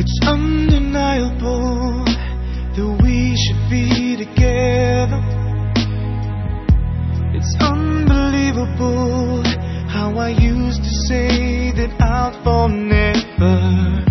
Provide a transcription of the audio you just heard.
It's undeniable that we should be together. It's unbelievable how I used to say that I'll fall never.